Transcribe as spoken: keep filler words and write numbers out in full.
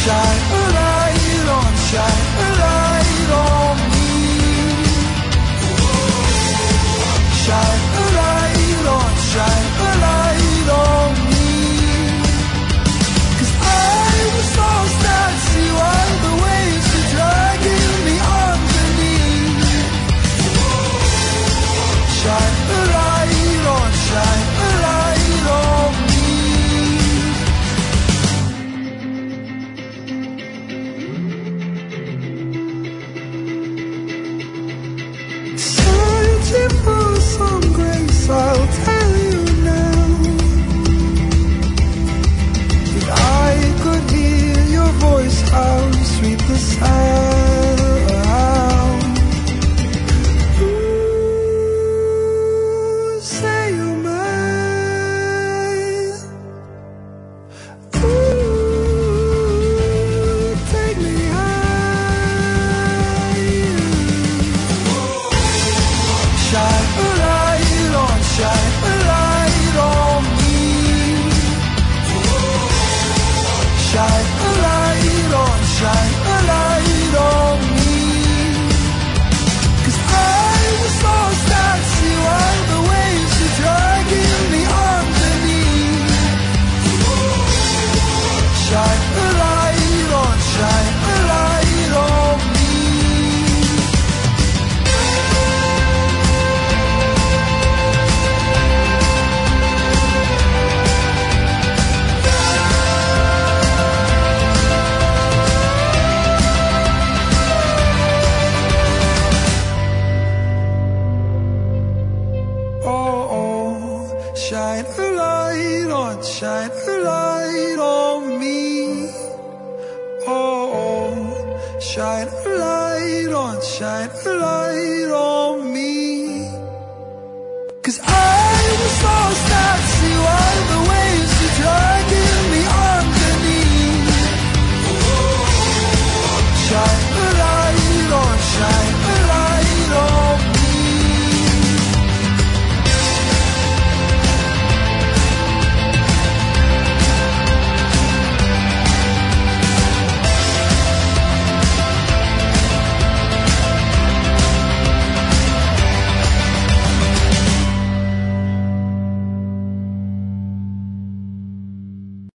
Shine a light on, shine a light on me. Shine a light on, shine a light on me. 'Cause I was lost at sea while the waves were dragging me underneath. Shine a light on, shine a light on me. Searching for some grace, I'll tell you now. If I could hear your voice, how sweet the sound. Ooh, say you're mine. Ooh, take me higher. Shine a light on, shine a light on me. Shine a light on, shine a light on me. 'Cause I was lost at sea while the waves were dragging me underneath. Shine a light on, shine a light on me. Oh, oh, shine a light on, shine a light on me. Oh, oh, shine a light on, shine a light on